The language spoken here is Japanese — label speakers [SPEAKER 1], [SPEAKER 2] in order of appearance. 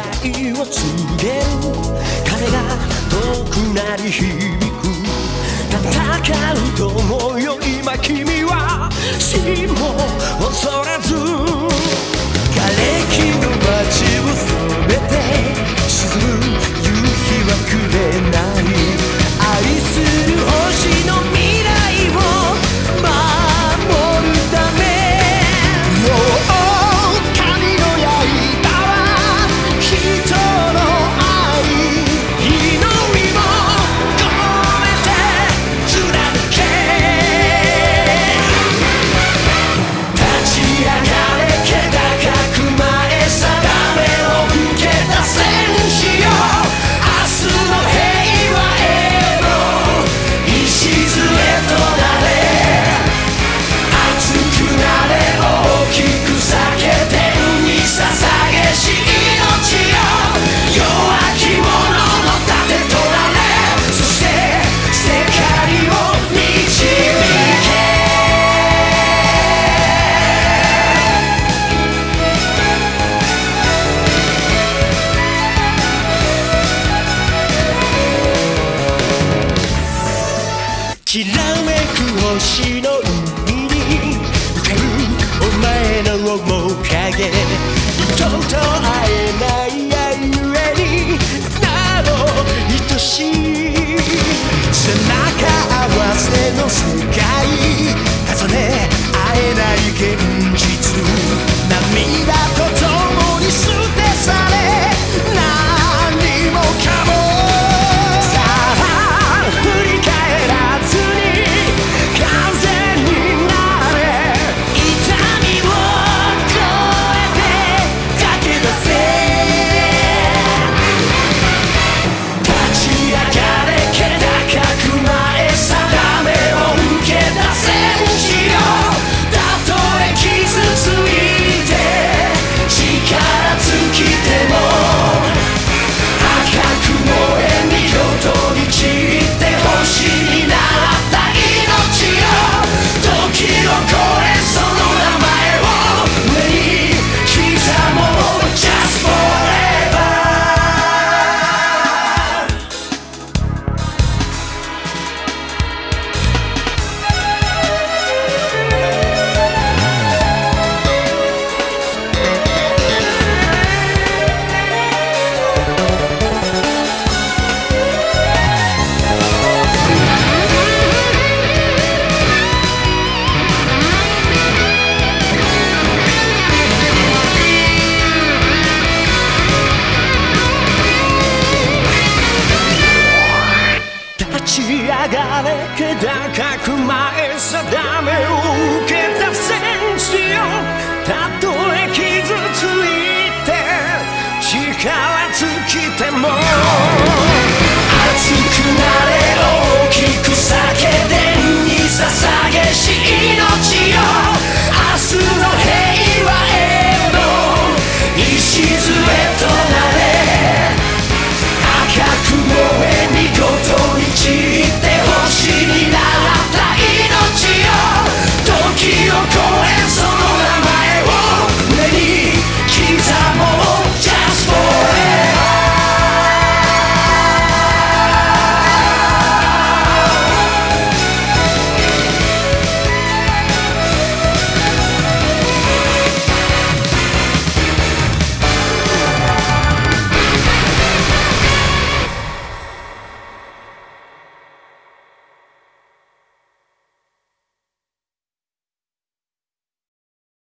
[SPEAKER 1] いを告げる鐘が遠くなり響く戦うと思うよ今君は死も恐れず瓦礫の街を染めて沈む夕日はくれない愛する星の未来を守るためきらめく星の海に浮かぶお前の面影人と会えないがゆえになど愛しい背中合わせの世界重ね会えない現実涙と共に捨て去れ何もかも立ち上がれ気高く前定めを受けた戦士よたとえ傷ついて力尽きても熱くなれ大きく叫け天に捧げし命